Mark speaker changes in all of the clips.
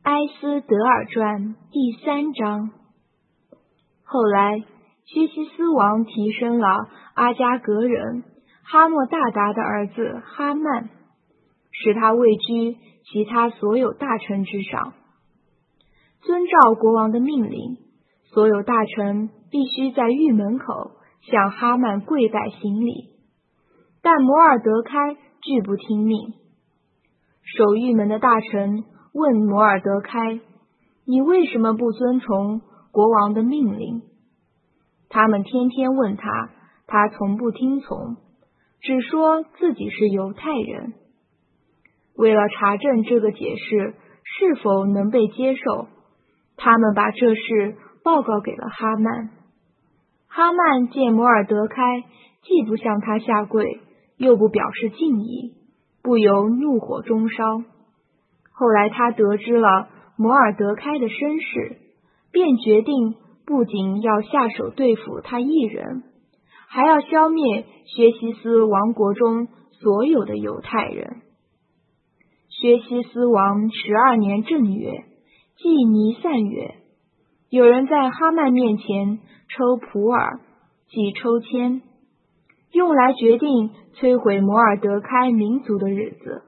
Speaker 1: 埃斯德尔传第3章。后来，薛西斯王提升了阿加格人哈莫大达的儿子哈曼，使他位居其他所有大臣之上。遵照国王的命令，所有大臣必须在狱门口向哈曼跪拜行礼，但摩尔德开拒不听命。守狱门的大臣问摩尔德开：你为什么不遵从国王的命令？他们天天问他，他从不听从，只说自己是犹太人。为了查证这个解释是否能被接受，他们把这事报告给了哈曼。哈曼见摩尔德开既不向他下跪，又不表示敬意，不由怒火中烧。后来他得知了摩尔德开的身世，便决定不仅要下手对付他一人，还要消灭薛西斯王国中所有的犹太人。薛西斯王12年正月，即尼散月，有人在哈曼面前抽普洱，即抽签，用来决定摧毁摩尔德开民族的日子。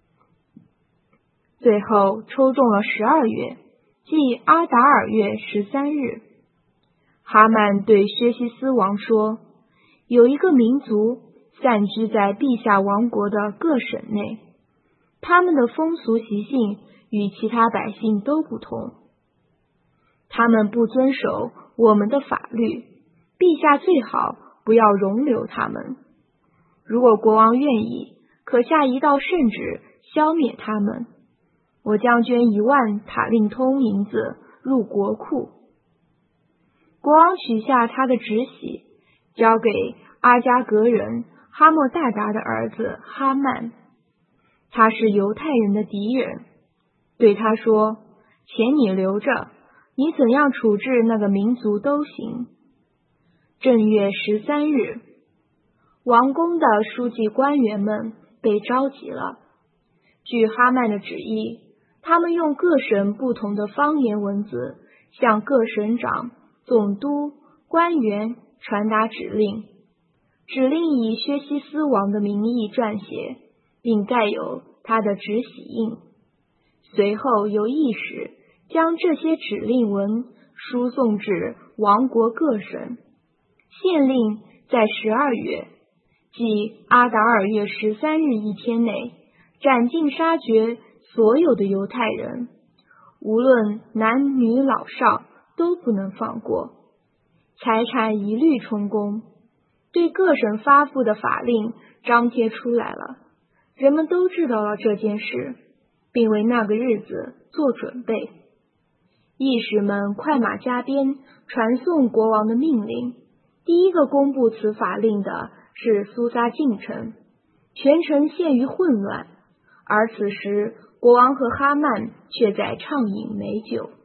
Speaker 1: 最后抽中了12月，即阿达尔月13日。哈曼对薛西斯王说：有一个民族散居在陛下王国的各省内，他们的风俗习性与其他百姓都不同，他们不遵守我们的法律，陛下最好不要容留他们。如果国王愿意，可下一道圣旨消灭他们，我将捐1万塔令通银子入国库。国王取下他的旨玺，交给阿加格人哈莫大达的儿子哈曼。他是犹太人的敌人，对他说：钱你留着，你怎样处置那个民族都行。正月13日，王宫的书记官员们被召集了。据哈曼的旨意，他们用各省不同的方言文字向各省长、总督、官员传达指令，指令以薛西斯王的名义撰写，并盖有他的旨玺印。随后有议使将这些指令文输送至王国各省，县令在12月，即阿达尔月13日一天内，斩尽杀绝所有的犹太人，无论男女老少都不能放过，财产一律充公。对各省发布的法令张贴出来了，人们都知道了这件事，并为那个日子做准备。议使们快马加鞭传送国王的命令。第一个公布此法令的是苏撒进城，全城陷于混乱，而此时国王和哈曼却在畅饮美酒。